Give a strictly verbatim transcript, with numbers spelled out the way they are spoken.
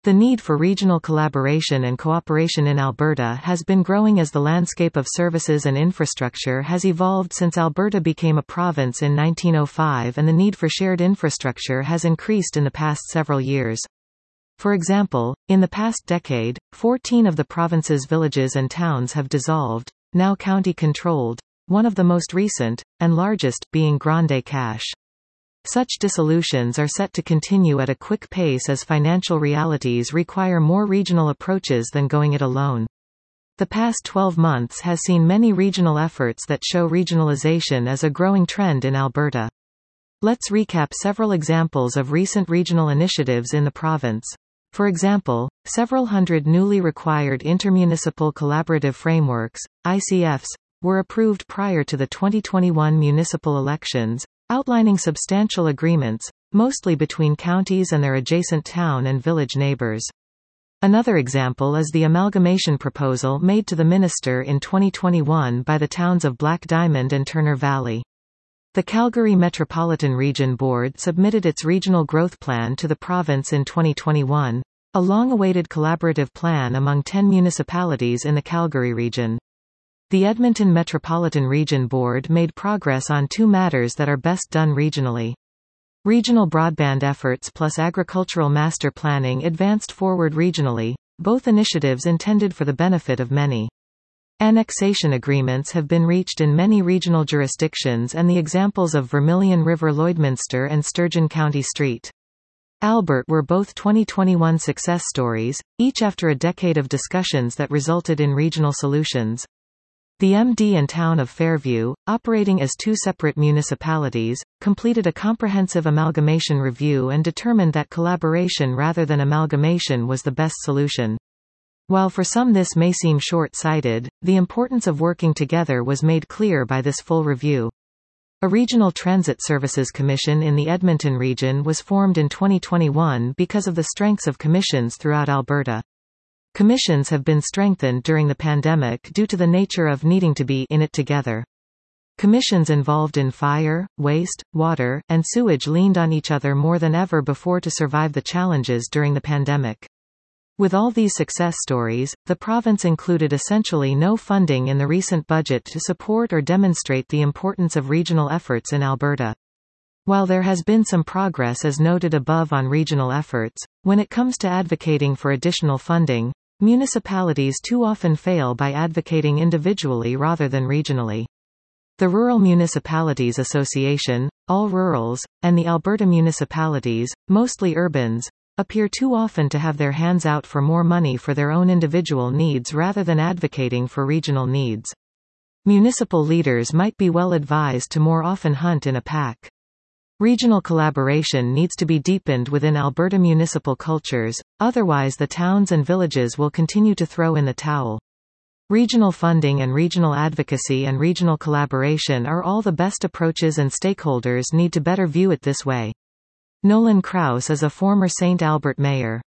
The need for regional collaboration and cooperation in Alberta has been growing as the landscape of services and infrastructure has evolved since Alberta became a province in nineteen oh five, and the need for shared infrastructure has increased in the past several years. For example, in the past decade, fourteen of the province's villages and towns have dissolved, now county-controlled, one of the most recent, and largest, being Grande Cache. Such dissolutions are set to continue at a quick pace as financial realities require more regional approaches than going it alone. The past twelve months has seen many regional efforts that show regionalization as a growing trend in Alberta. Let's recap several examples of recent regional initiatives in the province. For example, several hundred newly required intermunicipal collaborative frameworks, I C Fs, were approved prior to the twenty twenty-one municipal elections, outlining substantial agreements, mostly between counties and their adjacent town and village neighbours. Another example is the amalgamation proposal made to the minister in twenty twenty-one by the towns of Black Diamond and Turner Valley. The Calgary Metropolitan Region Board submitted its regional growth plan to the province in twenty twenty-one, a long-awaited collaborative plan among ten municipalities in the Calgary region. The Edmonton Metropolitan Region Board made progress on two matters that are best done regionally. Regional broadband efforts plus agricultural master planning advanced forward regionally, both initiatives intended for the benefit of many. Annexation agreements have been reached in many regional jurisdictions, and the examples of Vermilion River Lloydminster and Sturgeon County Street Albert were both twenty twenty-one success stories, each after a decade of discussions that resulted in regional solutions. The M D and town of Fairview, operating as two separate municipalities, completed a comprehensive amalgamation review and determined that collaboration rather than amalgamation was the best solution. While for some this may seem short-sighted, the importance of working together was made clear by this full review. A Regional Transit Services Commission in the Edmonton region was formed in twenty twenty-one because of the strengths of commissions throughout Alberta. Commissions have been strengthened during the pandemic due to the nature of needing to be in it together. Commissions involved in fire, waste, water, and sewage leaned on each other more than ever before to survive the challenges during the pandemic. With all these success stories, the province included essentially no funding in the recent budget to support or demonstrate the importance of regional efforts in Alberta. While there has been some progress as noted above on regional efforts, when it comes to advocating for additional funding, municipalities too often fail by advocating individually rather than regionally. The Rural Municipalities Association, All Rurals, and the Alberta Municipalities, mostly urbans, appear too often to have their hands out for more money for their own individual needs rather than advocating for regional needs. Municipal leaders might be well advised to more often hunt in a pack. Regional collaboration needs to be deepened within Alberta municipal cultures, otherwise the towns and villages will continue to throw in the towel. Regional funding and regional advocacy and regional collaboration are all the best approaches, and stakeholders need to better view it this way. Nolan Kraus is a former Saint Albert mayor.